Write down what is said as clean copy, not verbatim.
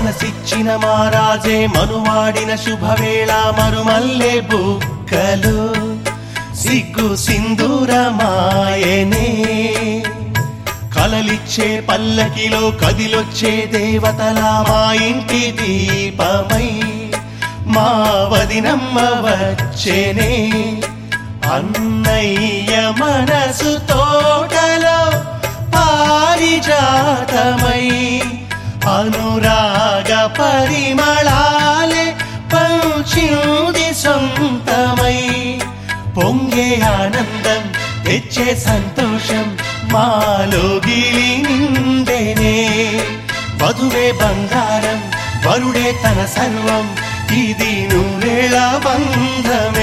మనసిచ్చిన మారాజే మనువాడిన శుభవేళ మరుమల్లె బుక్కలు సిగ్గు సింధూరమాయనే కలలిచ్చే పల్లకిలో కదిలొచ్చే దేవతలా మా ఇంటి దీపమై మా వదినమ్మ వచ్చేనే అన్నయ్య మనసు తోటలో పారిజాతమై అనురాగ పరిమళాలే పంచింది సొంతమై పొంగే ఆనందం తెచ్చే సంతోషం మాలోగిలి నిండెనే వధువే బంగారం వరుడే తన సర్వం ఇది నూరేళ్ళ బంధమే